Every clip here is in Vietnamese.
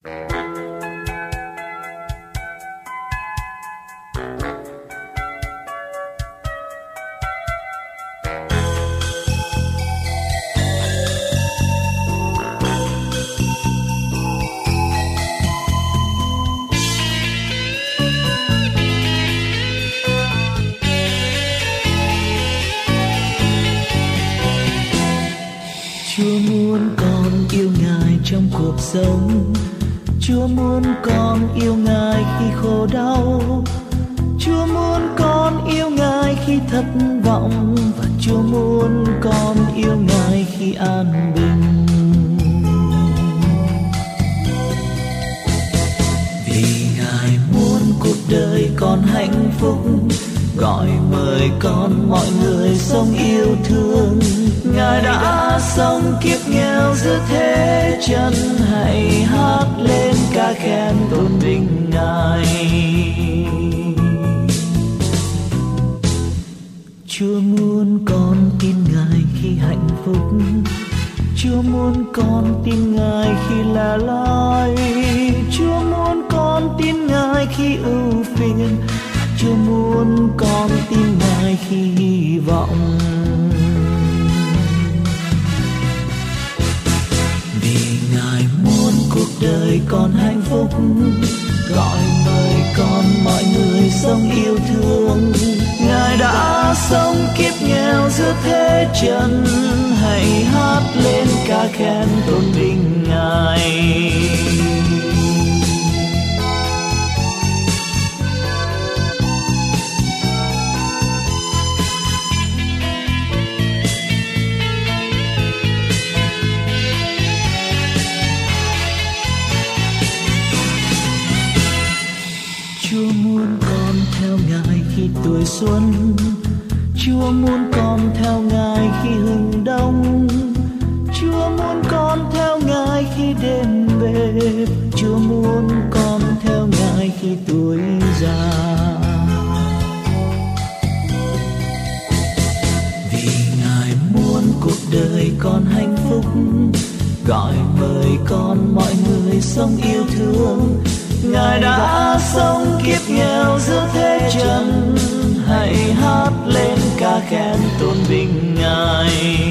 Chúa muốn con yêu Ngài trong cuộc sống. Chúa muốn con yêu Ngài khi khổ đau. Chúa muốn con yêu Ngài khi thất vọng. Và Chúa muốn con yêu Ngài khi an bình. Vì Ngài muốn cuộc đời con hạnh phúc, gọi mời con mọi người sống yêu thương. Ngài đã sống kiếp nghèo giữa thế chân, hãy hát lên ca khen tôn vinh Ngài. Chúa muốn con tin Ngài khi hạnh phúc. Chúa muốn con tin Ngài khi là loi. Chúa muốn con tin Ngài khi ưu phiền. Chúa muốn con tin Ngài khi hy vọng. Vì Ngài muốn cuộc đời con hạnh phúc, gọi mời con mọi người sống yêu thương. Ngài đã sống kiếp nghèo giữa thế chân, hãy hát lên ca khen tôn vinh Ngài. Chúa muốn con theo Ngài khi tuổi xuân. Chúa muốn con theo Ngài khi hừng đông. Chúa muốn con theo Ngài khi đêm về. Chúa muốn con theo Ngài khi tuổi già. Vì Ngài muốn cuộc đời con hạnh phúc, gọi mời con mọi người sống yêu thương. Ngài đã sống kiếp nghèo giữa thế chân, hãy hát lên ca khen tôn vinh Ngài.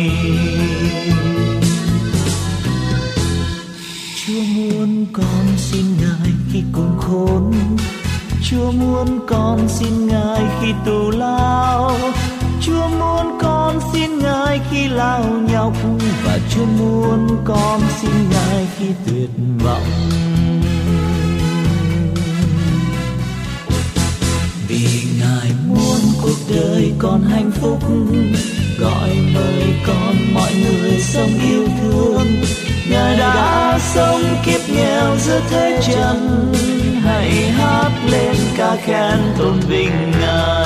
Chúa muốn con xin Ngài khi cùng khốn. Chúa muốn con xin Ngài khi tù lao. Chúa muốn con xin Ngài khi lao nhọc. Và Chúa muốn con xin Ngài khi tuyệt vọng. Vì Ngài muốn cuộc đời con hạnh phúc, gọi mời con mọi người sống yêu thương. Ngài đã sống kiếp nghèo giữa thế chân, hãy hát lên ca khen tôn vinh Ngài.